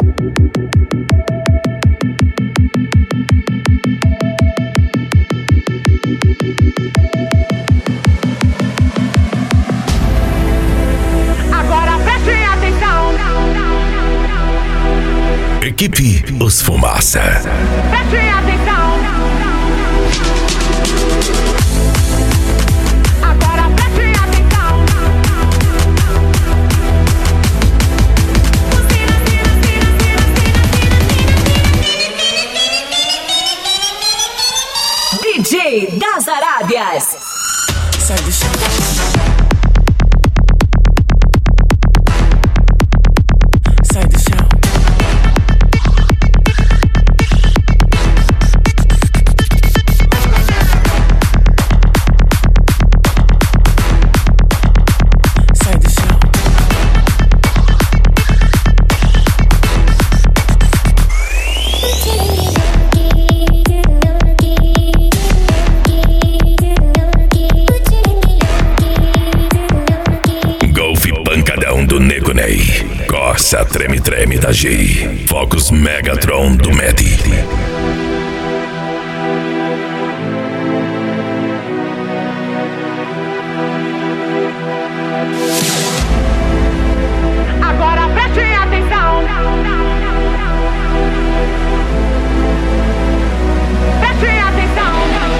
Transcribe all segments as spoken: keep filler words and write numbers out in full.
Equipe Os Fumaça. Preste atenção. Agora preste atenção. D J das Arábias. Sai do chão. Sai do chão. Sai do chão. Golfe pancadão do Nego Ney. Corsa treme treme da G. Focus Megatron do Medi. Agora preste atenção. Preste atenção.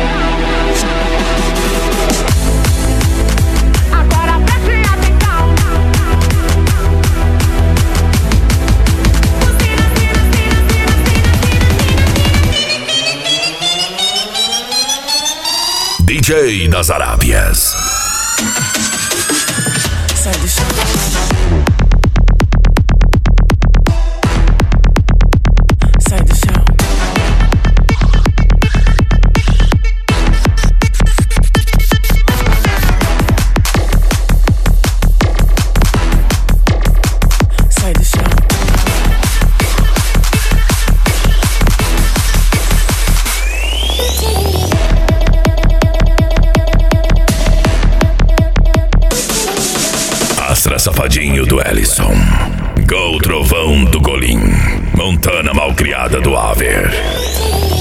Agora preste atenção. D J das Arábias. Sai do chão. Sai do chão. Sai do chão. Astra Safadinho do Ellison. Gol Trovão do Golim. Montana Malcriada do Aver.